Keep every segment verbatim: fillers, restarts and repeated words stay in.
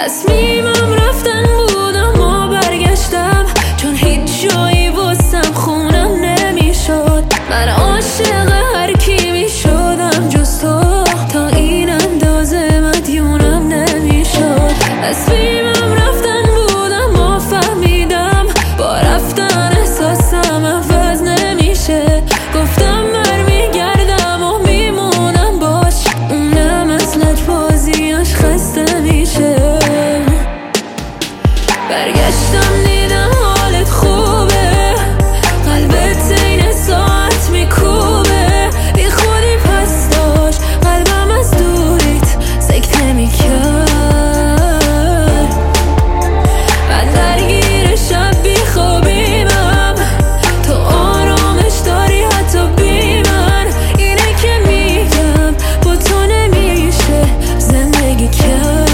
تصمیمم رفتن بود اما برگشتم، چون هیچ جایی واسم خونم نمیشد. من عاشق هر کی میشدم جز تو، تا این اندازه مدیونم نمیشد. تصمیمم رفتن بود اما فهمیدم با رفتن احساسم عوض نمیشه. گفتم برمیگردم و میمونم باش، اونم از لجبازیاش خسته میشه. برگشتم دیدم حالت خوبه، قلبت این ساعت میکوبه. بی خودی پس داشت قلبم از دوریت سکته میکرد. من درگیر شب بی خوابیمم، تو آرامش داری حتی بی من. اینه که میگم با تو نمیشه زندگی کرد.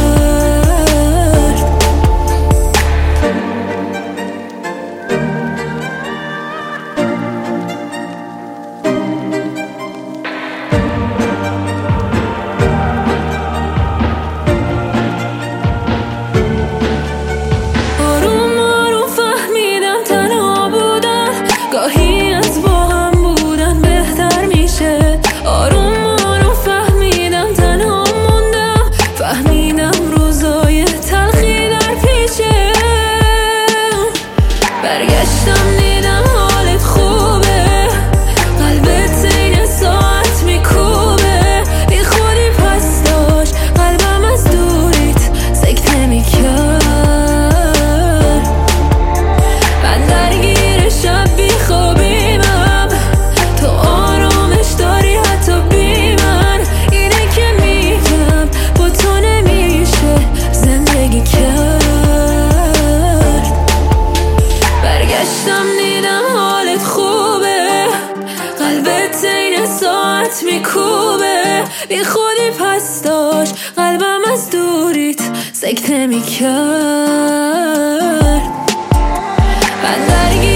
آروم آروم فهمیدم تنها بودن گاهی از با هم بودن بهتر میشه. آروم آروم فهمیدم تنها موندم، فهمیدم روزای تلخی در پیشه. برگشتم دیدم حالت خوبه، قلبت این ساعت میکوبه. بی خودی پس داشت قلبم از دوریت سکته میکرد. من درگیر شب بی خوابیمم، تو آرامش داری حتی بی من. اینه که میگم با تو نمیشه زندگی کرد. برگشتم دیدم حالت خوبه، قلبت این ساعت میکوبه. بی خودی پس داشت قلبم از دوریت سکته میکرد. من درگیر